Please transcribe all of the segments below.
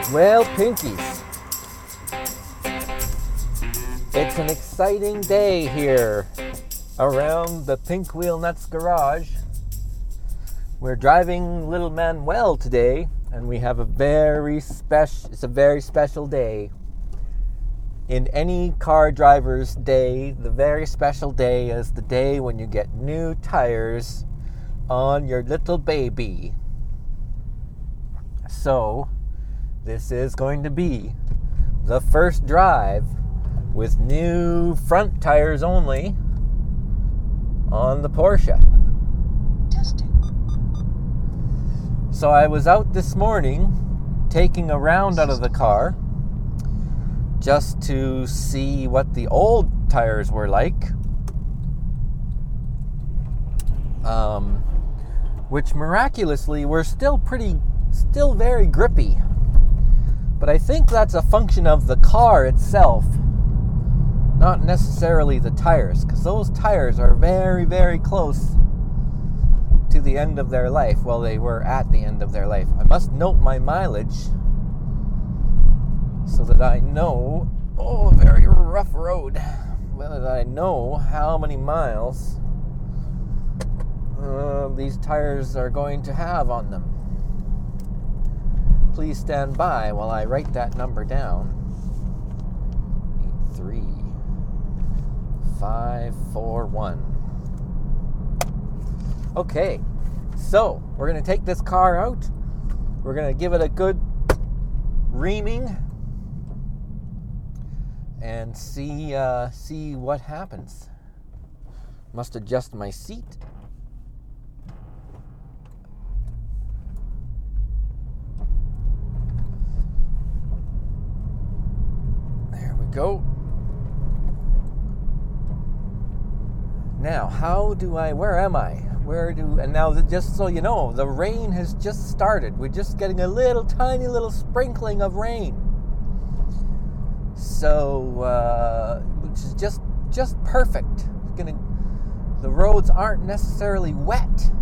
Well, Pinkies, it's an exciting day here around the Pink Wheel Nuts garage. We're driving little Manuel today, and we have it's a very special day. In any car driver's day, the very special day is the day when you get new tires on your little baby. So, this is going to be the first drive with new front tires only on the Porsche. Testing. So I was out this morning taking a round out of the car just to see what the old tires were like, which miraculously were still very grippy. But I think that's a function of the car itself, not necessarily the tires, because those tires are very, very close to the end of their life. Well, they were at the end of their life. I must note my mileage so that I know, a very rough road, that I know how many miles these tires are going to have on them. Please stand by while I write that number down. 83541. Okay, so we're going to take this car out. We're going to give it a good reaming and see what happens. Must adjust my seat. There we go. Now, where am I? And now, just so you know, the rain has just started. We're just getting a tiny little sprinkling of rain. So, which is just perfect. The roads aren't necessarily wet,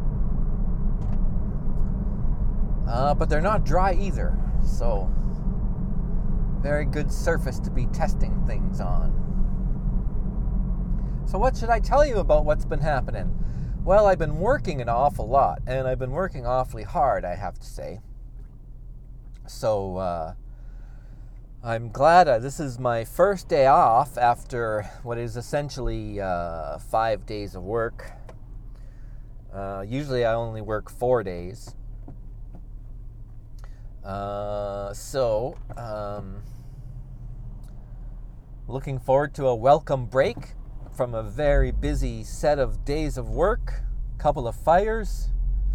but they're not dry either. So, very good surface to be testing things on. So what should I tell you about what's been happening? Well, I've been working an awful lot, and I've been working awfully hard, I have to say. So, I'm glad this is my first day off after what is essentially 5 days of work. Usually I only work 4 days. Looking forward to a welcome break from a very busy set of days of work, couple of fires,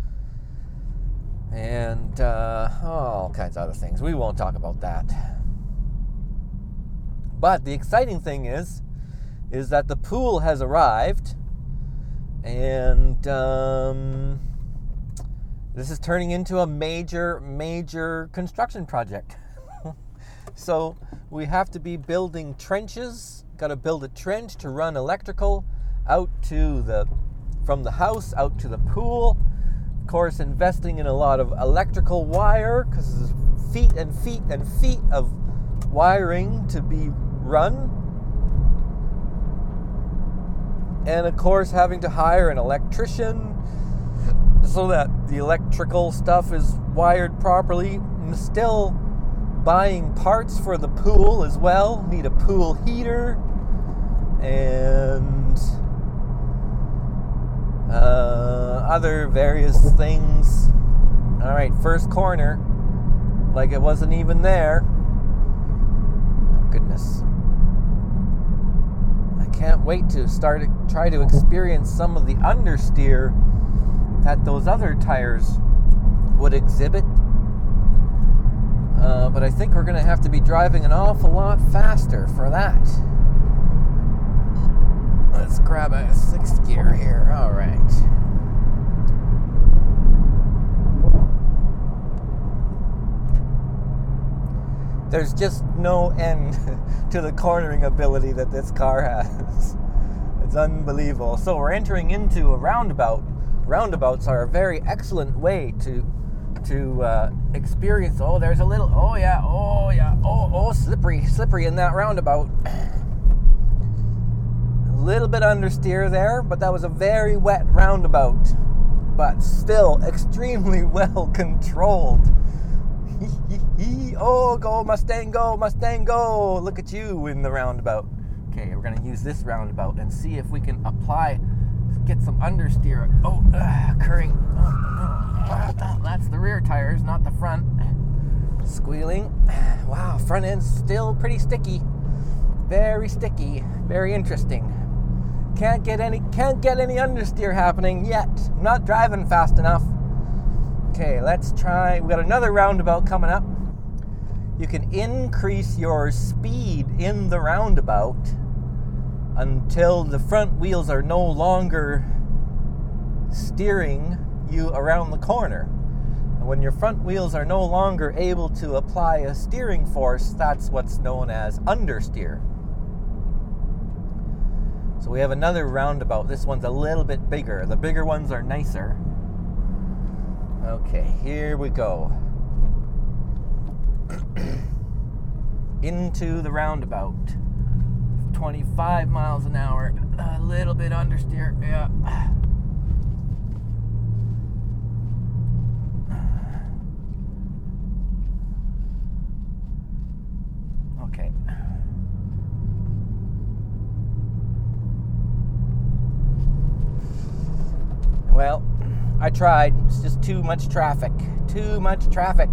and all kinds of other things. We won't talk about that. But the exciting thing is that the pool has arrived, and this is turning into a major construction project. So we have to be building trenches. Got to build a trench to run electrical from the house out to the pool. Of course, investing in a lot of electrical wire, because there's feet and feet and feet of wiring to be run. And of course, having to hire an electrician so that the electrical stuff is wired properly. And still buying parts for the pool as well. Need a pool heater and other various things. All right, first corner, like it wasn't even there. Oh, goodness. I can't wait to try to experience some of the understeer that those other tires would exhibit. But I think we're going to have to be driving an awful lot faster for that. Let's grab a 6th gear here. All right. There's just no end to the cornering ability that this car has. It's unbelievable. So we're entering into a roundabout. Roundabouts are a very excellent way to to experience. Oh, there's a little. Oh yeah. Oh, slippery in that roundabout. A little bit understeer there, but that was a very wet roundabout, but still extremely well controlled. Oh, go Mustang, go Mustang, go! Look at you in the roundabout. Okay, we're gonna use this roundabout and see if we can get some understeer. Oh, occurring. That's the rear tires, not the front. Squealing. Wow, front end's still pretty sticky. Very sticky. Very interesting. Can't get any understeer happening yet. I'm not driving fast enough. Okay, let's try. We got another roundabout coming up. You can increase your speed in the roundabout until the front wheels are no longer steering you around the corner. And when your front wheels are no longer able to apply a steering force, that's what's known as understeer. So we have another roundabout. This one's a little bit bigger. The bigger ones are nicer. Okay, here we go. Into the roundabout. 25 miles an hour. A little bit understeer. Yeah. Okay. Well, I tried. It's just too much traffic. Too much traffic.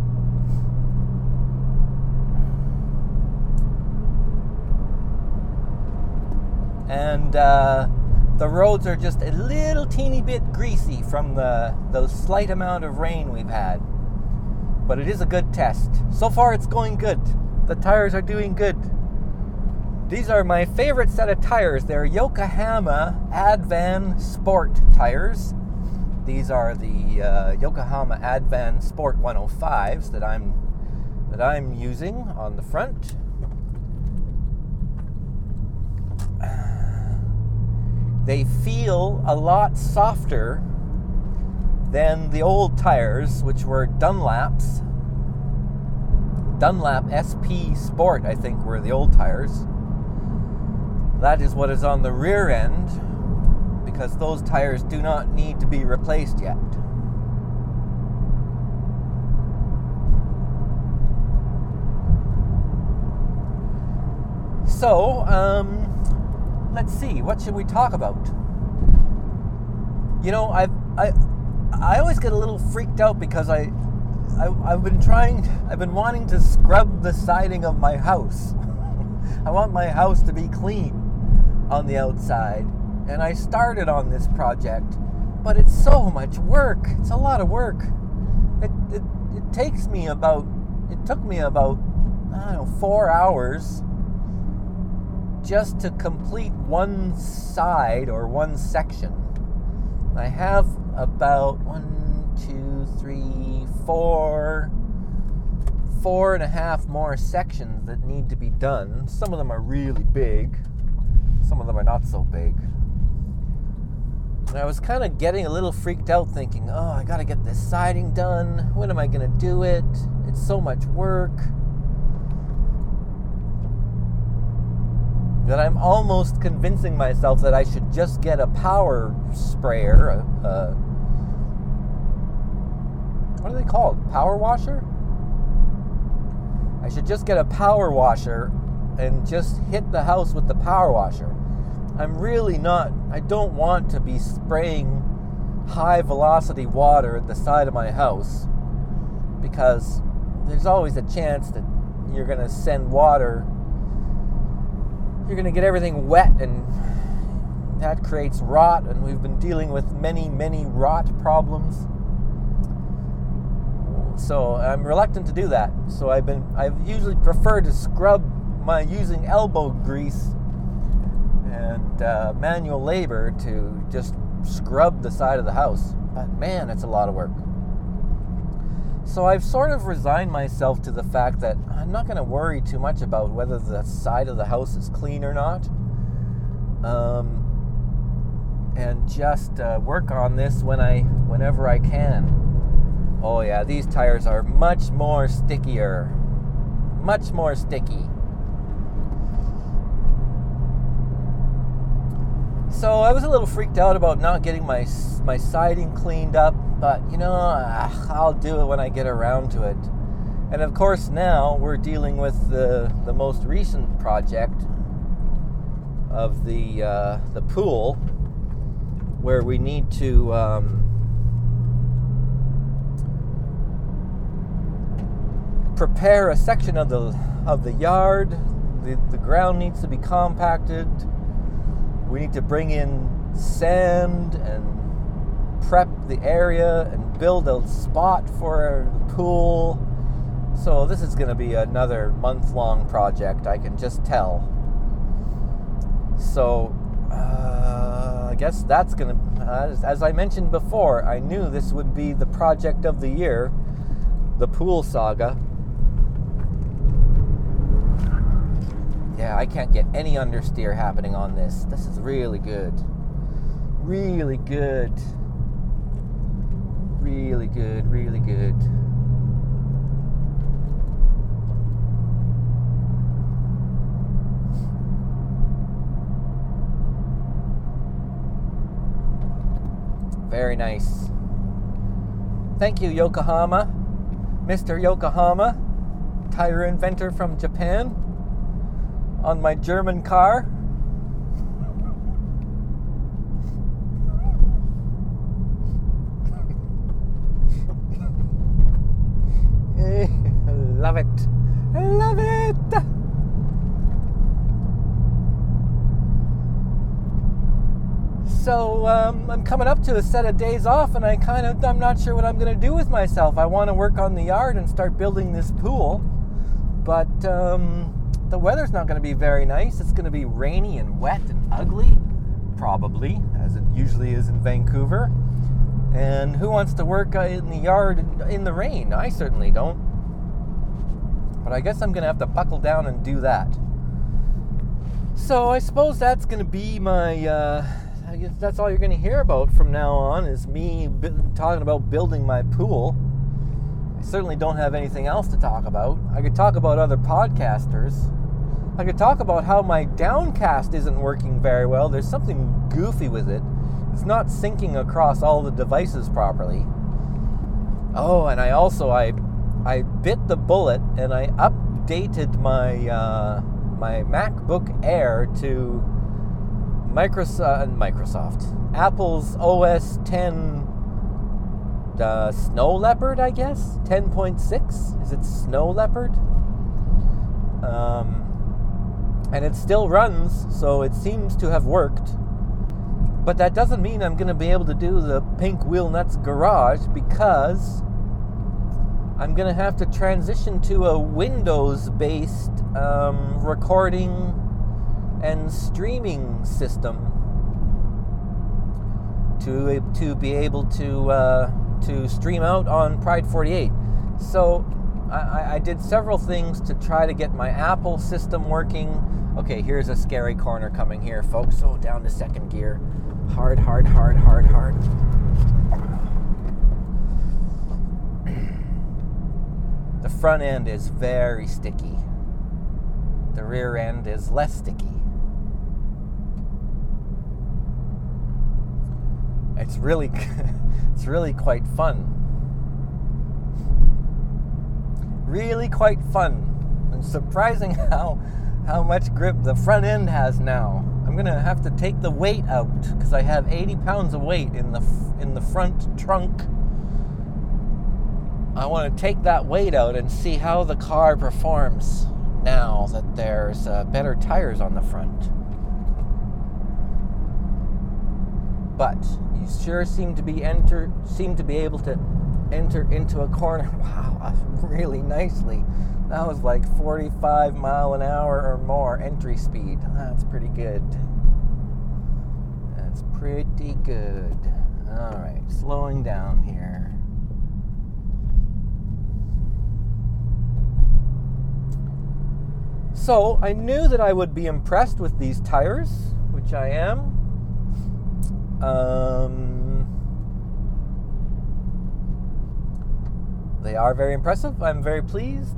And the roads are just a little teeny bit greasy from the slight amount of rain we've had. But it is a good test. So far it's going good. The tires are doing good. These are my favorite set of tires. They're Yokohama Advan Sport tires. These are the Yokohama Advan Sport 105s that I'm using on the front. They feel a lot softer than the old tires, which were Dunlap's. Dunlap SP Sport, I think, were the old tires. That is what is on the rear end, because those tires do not need to be replaced yet. So, let's see, what should we talk about? You know, I always get a little freaked out because I've been wanting to scrub the siding of my house. I want my house to be clean on the outside, and I started on this project, but it's so much work. It's a lot of work. It took me about, I don't know, 4 hours just to complete one side or one section. I have about 4 and a half more sections that need to be done. Some of them are really big. Some of them are not so big. And I was kind of getting a little freaked out thinking, oh, I gotta get this siding done. When am I gonna do it? It's so much work. That I'm almost convincing myself that I should just get a power sprayer. What are they called? Power washer? I should just get a power washer and just hit the house with the power washer. I don't want to be spraying high velocity water at the side of my house, because there's always a chance that you're going to send water. You're going to get everything wet, and that creates rot, and we've been dealing with many, many rot problems. So I'm reluctant to do that. So I've usually preferred to scrub using elbow grease and manual labor to just scrub the side of the house. But man, it's a lot of work. So I've sort of resigned myself to the fact that I'm not going to worry too much about whether the side of the house is clean or not. And just work on this whenever I can. Oh yeah, these tires are much more stickier. Much more sticky. So I was a little freaked out about not getting my siding cleaned up, but I'll do it when I get around to it. And of course now we're dealing with the most recent project of the pool, where we need to prepare a section of the yard. The ground needs to be compacted. We need to bring in sand and prep the area and build a spot for the pool. So this is going to be another month-long project, I can just tell. So I guess that's going to, as I mentioned before, I knew this would be the project of the year, the pool saga. Yeah, I can't get any understeer happening on this. This is really good. Really good. Really good, really good. Very nice. Thank you, Yokohama. Mr. Yokohama, tire inventor from Japan, on my German car. Love it. Love it. So I'm coming up to a set of days off, and I'm not sure what I'm going to do with myself. I want to work on the yard and start building this pool, but the weather's not going to be very nice. It's going to be rainy and wet and ugly, probably, as it usually is in Vancouver. And who wants to work in the yard in the rain? I certainly don't. But I guess I'm going to have to buckle down and do that. So I suppose that's going to be my... I guess that's all you're going to hear about from now on, is me talking about building my pool. I certainly don't have anything else to talk about. I could talk about other podcasters. I could talk about how my Downcast isn't working very well. There's something goofy with it. It's not syncing across all the devices properly. Oh, and I bit the bullet and I updated my MacBook Air to Microsoft Apple's OS 10 Snow Leopard, I guess 10.6. Is it Snow Leopard? And it still runs, so it seems to have worked. But that doesn't mean I'm going to be able to do the Pink Wheel Nuts Garage, because I'm going to have to transition to a Windows-based recording and streaming system to be able to stream out on Pride 48. So I did several things to try to get my Apple system working. Okay, here's a scary corner coming here, folks. So down to second gear. Hard. The front end is very sticky. The rear end is less sticky. It's really quite fun. Really quite fun. And surprising how much grip the front end has now. I'm gonna have to take the weight out because I have 80 pounds of weight in the front trunk. I want to take that weight out and see how the car performs now that there's better tires on the front. But you sure seem to be able to enter into a corner. Wow, really nicely. That was like 45 mile an hour or more entry speed. That's pretty good. That's pretty good. All right, slowing down here. So I knew that I would be impressed with these tires, which I am. They are very impressive. I'm very pleased.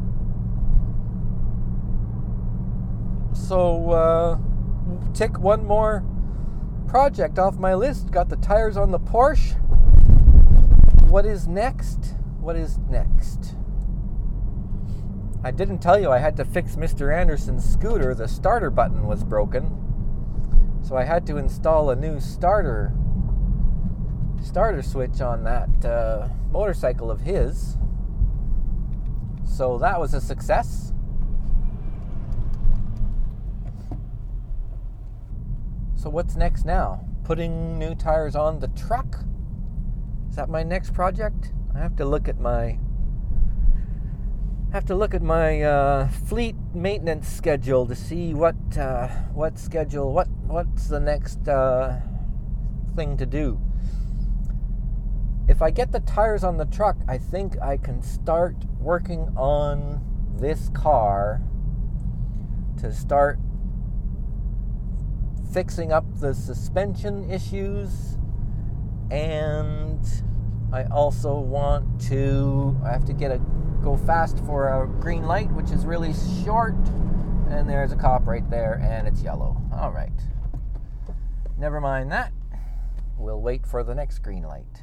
So, tick one more project off my list. Got the tires on the Porsche. What is next? I didn't tell you I had to fix Mr. Anderson's scooter. The starter button was broken. So I had to install a new starter switch on that motorcycle of his. So that was a success. So what's next now? Putting new tires on the truck? Is that my next project? I have to look at my fleet maintenance schedule to see what's the next thing to do. If I get the tires on the truck, I think I can start working on this car to start fixing up the suspension issues, and I also want to, I have to go fast for a green light, which is really short, and there's a cop right there, and it's yellow. All right. Never mind that. We'll wait for the next green light.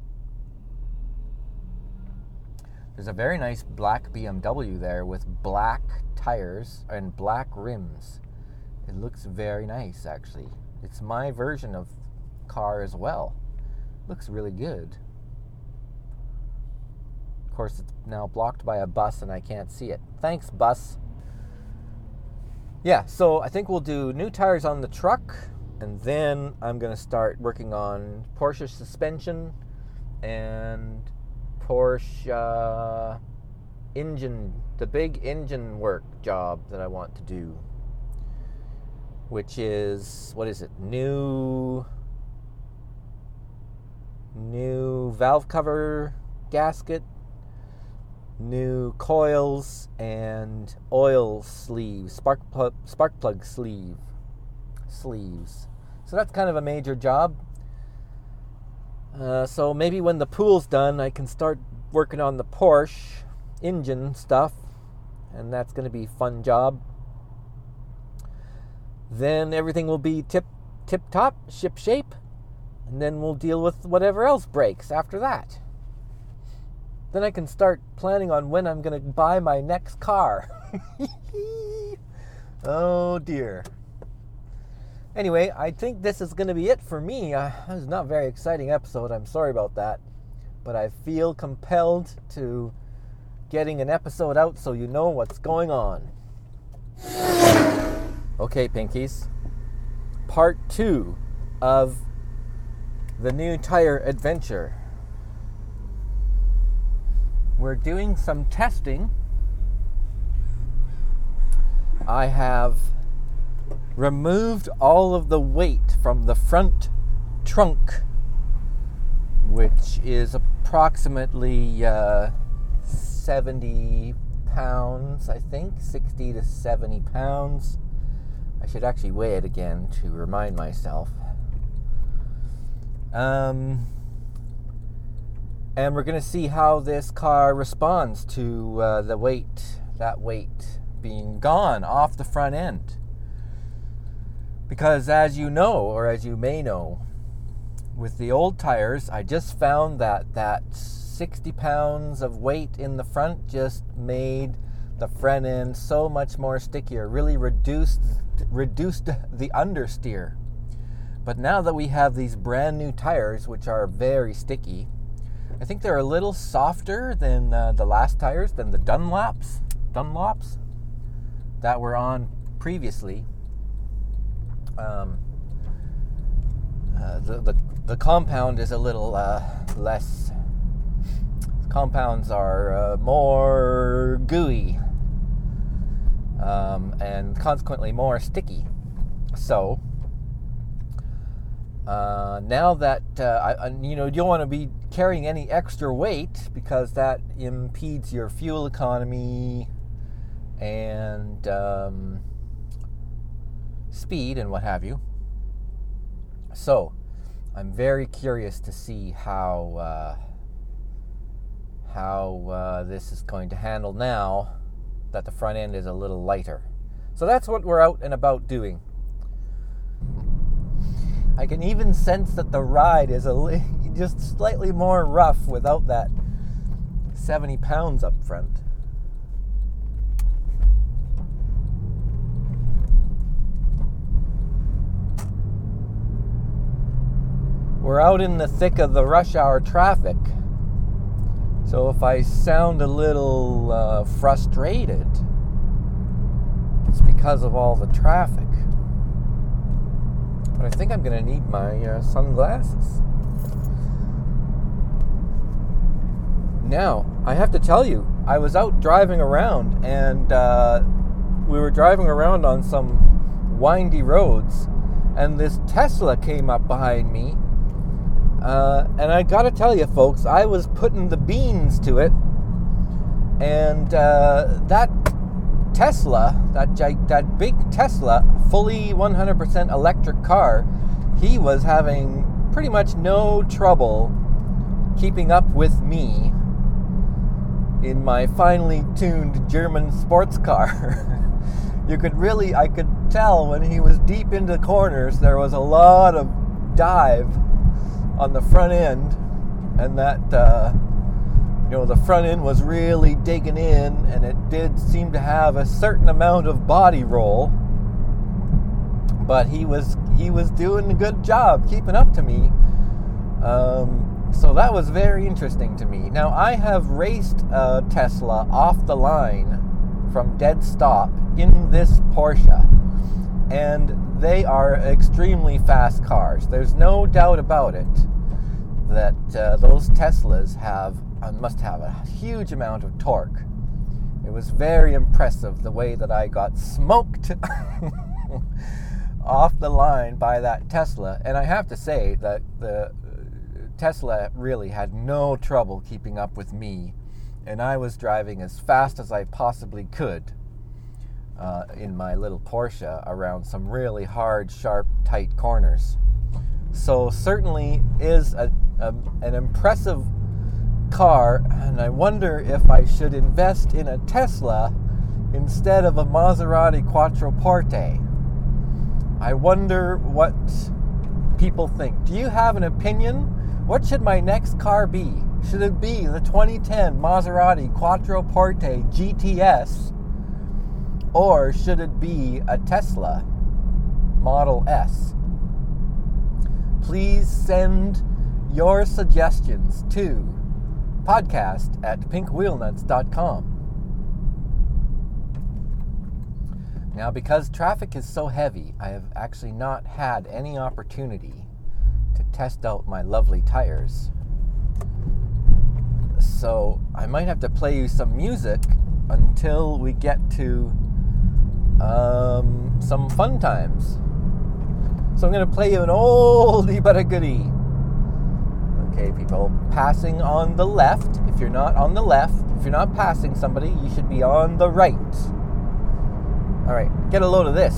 There's a very nice black BMW there with black tires and black rims. It looks very nice, actually. It's my version of car as well. Looks really good. Of course, it's now blocked by a bus and I can't see it. Thanks, bus. Yeah, so I think we'll do new tires on the truck, and then I'm going to start working on Porsche suspension and Porsche engine, the big engine work job that I want to do, which is, what is it? New valve cover gasket, new coils, and oil sleeves, spark plug sleeves. So that's kind of a major job. So maybe when the pool's done, I can start working on the Porsche engine stuff, and that's going to be a fun job. Then everything will be tip top, ship shape, and then we'll deal with whatever else breaks after that. Then I can start planning on when I'm going to buy my next car. Oh dear. Anyway, I think this is going to be it for me. It was not a very exciting episode. I'm sorry about that. But I feel compelled to getting an episode out so you know what's going on. Okay, Pinkies. Part 2 of the new tire adventure. We're doing some testing. I have removed all of the weight from the front trunk, which is approximately 70 pounds, I think, 60 to 70 pounds. I should actually weigh it again to remind myself. And we're going to see how this car responds to that weight being gone off the front end. Because as you know, or as you may know, with the old tires, I just found that 60 pounds of weight in the front just made the front end so much more stickier, really reduced the understeer. But now that we have these brand new tires, which are very sticky, I think they're a little softer than the last tires, than the Dunlops that were on previously. The compound is a little less. Compounds are more gooey and consequently more sticky. So now that you don't want to be carrying any extra weight because that impedes your fuel economy and speed and what have you. So I'm very curious to see how how this is going to handle now that the front end is a little lighter. So that's what we're out and about doing. I can even sense that the ride is just slightly more rough without that 70 pounds up front. We're out in the thick of the rush hour traffic, so if I sound a little frustrated, it's because of all the traffic. But I think I'm going to need my sunglasses. Now, I have to tell you, I was out driving around, and we were driving around on some windy roads, and this Tesla came up behind me. And I gotta tell you, folks, I was putting the beans to it, and that Tesla, that big Tesla, fully 100% electric car, he was having pretty much no trouble keeping up with me in my finely tuned German sports car. I could tell when he was deep into corners, there was a lot of dive on the front end, and that the front end was really digging in, and it did seem to have a certain amount of body roll, but he was doing a good job keeping up to me. So that was very interesting to me. Now, I have raced a Tesla off the line from dead stop in this Porsche, and they are extremely fast cars. There's no doubt about it that those Teslas must have a huge amount of torque. It was very impressive the way that I got smoked off the line by that Tesla. And I have to say that the Tesla really had no trouble keeping up with me, and I was driving as fast as I possibly could in my little Porsche around some really hard, sharp, tight corners. So certainly is an impressive car, and I wonder if I should invest in a Tesla instead of a Maserati Quattroporte. I wonder what people think. Do you have an opinion? What should my next car be? Should it be the 2010 Maserati Quattroporte GTS, or should it be a Tesla Model S? Please send your suggestions to podcast@pinkwheelnuts.com. Now, because traffic is so heavy, I have actually not had any opportunity to test out my lovely tires. So I might have to play you some music until we get to some fun times. So I'm going to play you an oldie but a goodie. Okay, people, passing on the left. If you're not on the left, if you're not passing somebody, you should be on the right. All right, get a load of this.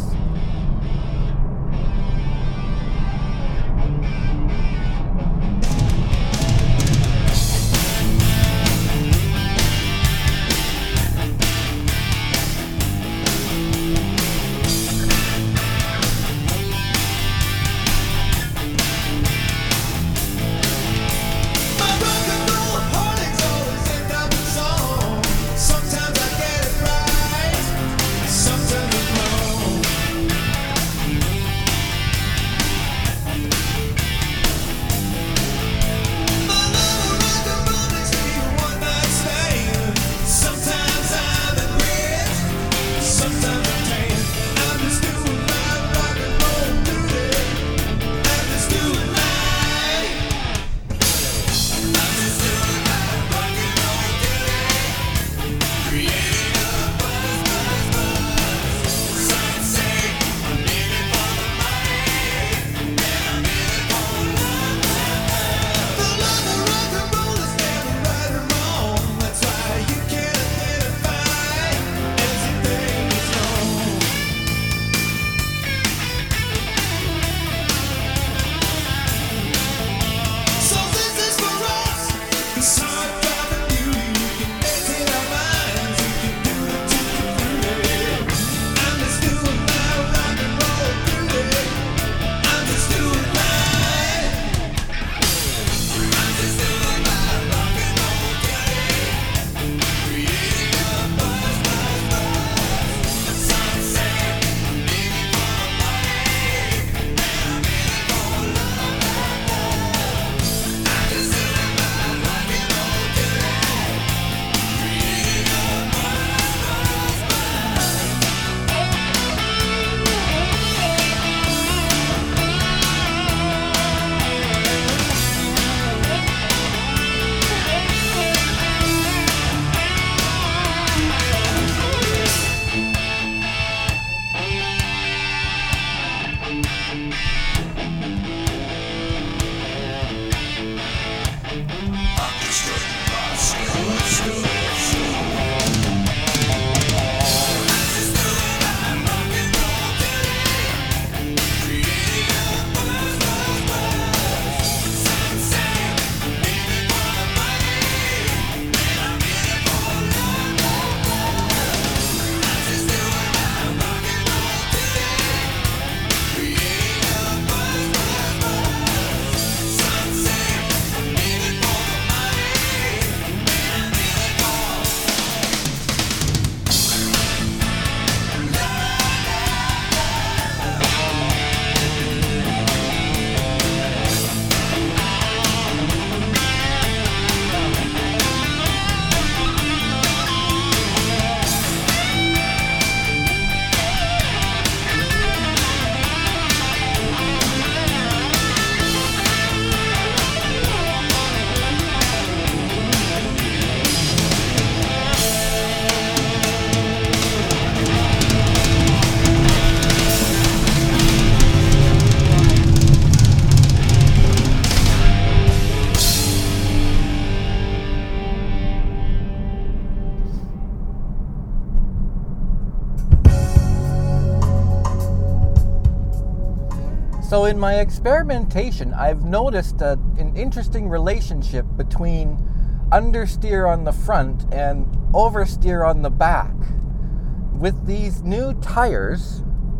So in my experimentation, I've noticed an interesting relationship between understeer on the front and oversteer on the back. With these new tires,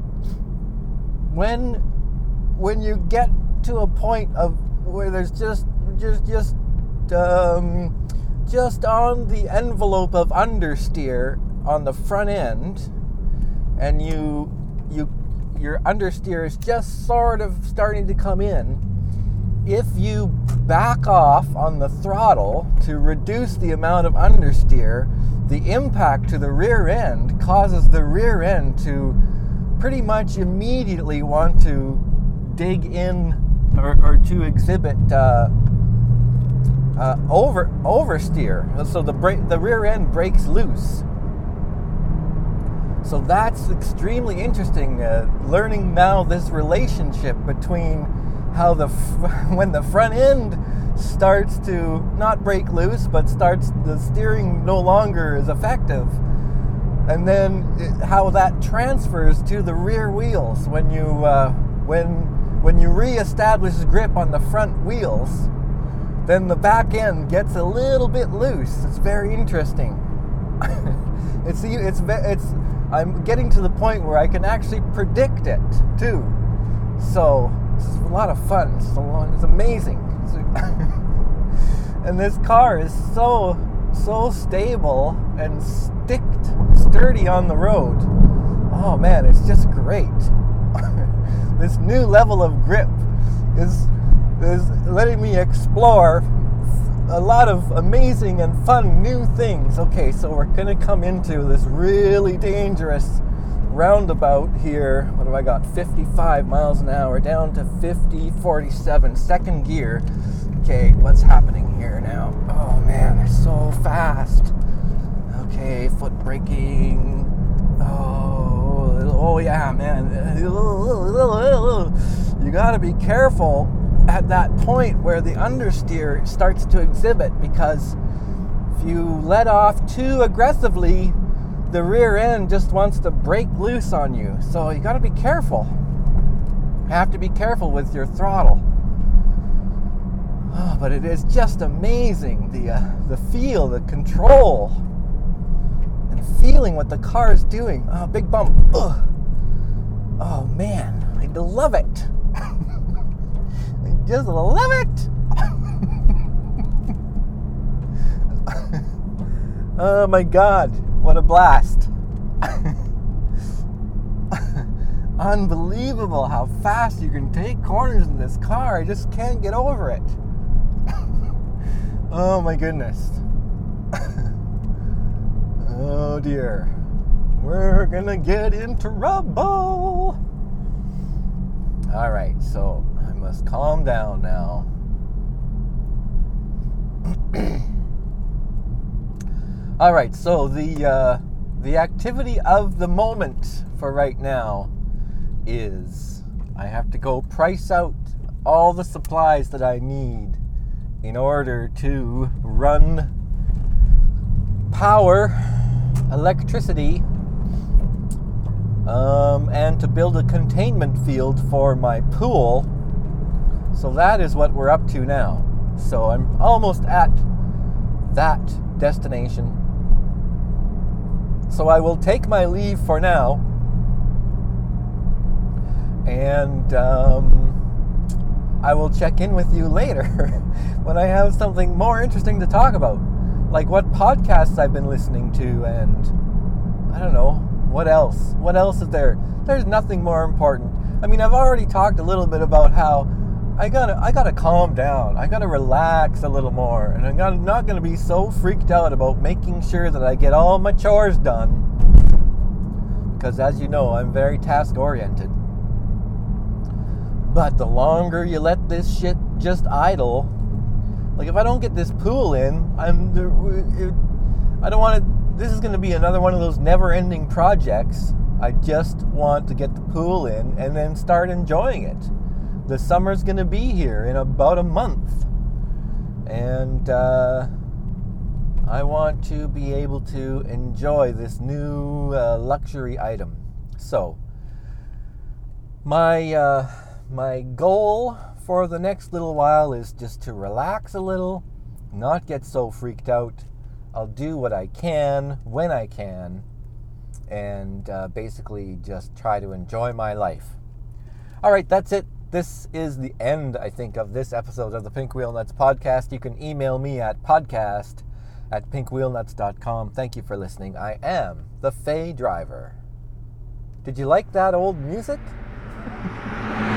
when you get to a point of where there's just on the envelope of understeer on the front end, and your understeer is just sort of starting to come in, if you back off on the throttle to reduce the amount of understeer, the impact to the rear end causes the rear end to pretty much immediately want to dig in or to exhibit oversteer. So the rear end breaks loose. So that's extremely interesting, learning now this relationship between how when the front end starts to not break loose, but the steering no longer is effective, and then how that transfers to the rear wheels when you reestablish grip on the front wheels, then the back end gets a little bit loose. It's very interesting. I'm getting to the point where I can actually predict it too. So this is a lot of fun. It's amazing. And this car is so stable and sturdy on the road. Oh man, it's just great. This new level of grip is letting me explore a lot of amazing and fun new things. Okay, so we're gonna come into this really dangerous roundabout here. What have I got? 55 miles an hour down to 47, second gear. Okay, what's happening here now? Oh man, they're so fast. Okay, foot braking. Oh yeah, man. You gotta be careful at that point where the understeer starts to exhibit, because if you let off too aggressively, the rear end just wants to break loose on you. So you got to be careful. You have to be careful with your throttle. Oh, but it is just amazing, the feel, the control, and feeling what the car is doing. Oh, big bump. Ugh. Oh man, I love it. I just love it. Oh my God, what a blast. Unbelievable how fast you can take corners in this car. I just can't get over it. Oh my goodness. Oh dear. We're gonna get into trouble. Alright, so I must calm down now. Alright, so the activity of the moment for right now is I have to go price out all the supplies that I need in order to run power, electricity, and to build a containment field for my pool. So that is what we're up to now. So I'm almost at that destination. So I will take my leave for now, and I will check in with you later when I have something more interesting to talk about, like what podcasts I've been listening to, and I don't know, what else? What else is there? There's nothing more important. I mean, I've already talked a little bit about how I gotta calm down. I gotta relax a little more, and I'm not gonna be so freaked out about making sure that I get all my chores done, because as you know, I'm very task oriented. But the longer you let this shit just idle, like if I don't get this pool in, I don't want to. This is going to be another one of those never-ending projects. I just want to get the pool in and then start enjoying it. The summer's going to be here in about a month, and I want to be able to enjoy this new luxury item. So my my goal for the next little while is just to relax a little, not get so freaked out. I'll do what I can when I can, and basically just try to enjoy my life. All right, that's it. This is the end, I think, of this episode of the Pink Wheel Nuts podcast. You can email me at podcast@pinkwheelnuts.com. Thank you for listening. I am the Fay Driver. Did you like that old music?